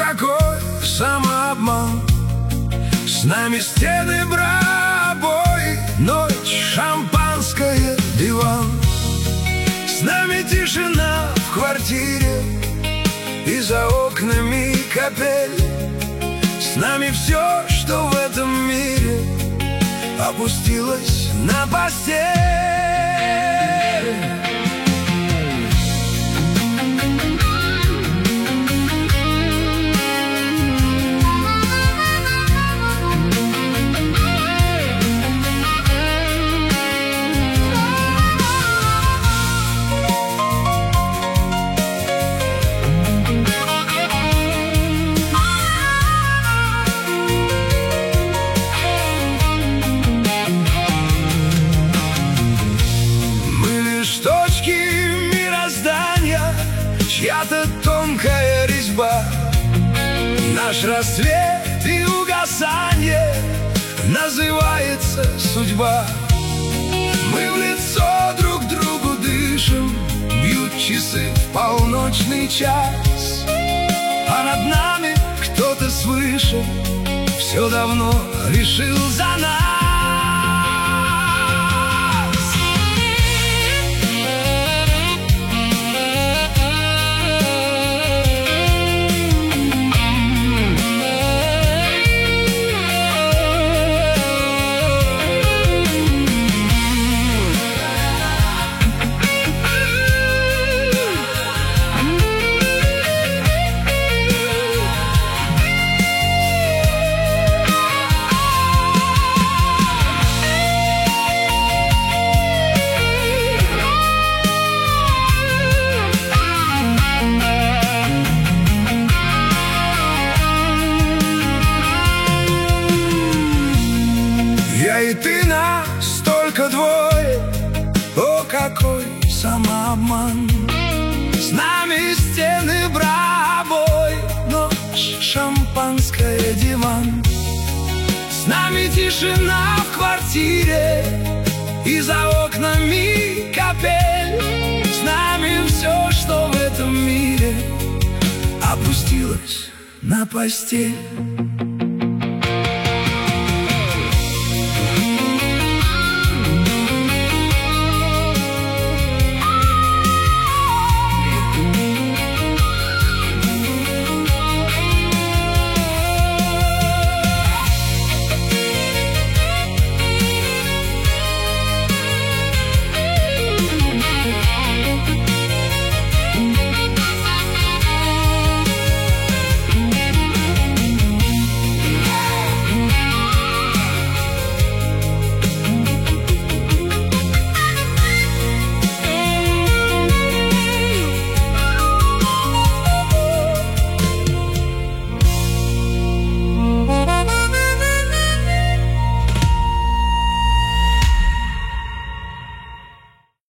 какой самообман! С нами стены, обои, ночь, шампанское, диван. С нами тишина в квартире, и за окнами капель. С нами все, что в этом мире опустилось на постель. Чья-то тонкая резьба, наш рассвет и угасанье называется судьба. Мы в лицо друг другу дышим, бьют часы в полночный час, а над нами кто-то свыше все давно решил за нас. Я и ты, нас только двое, о, какой самообман! С нами стены, обои, ночь, шампанское, диван. С нами тишина в квартире, и за окнами капель. С нами все, что в этом мире опустилось на постель.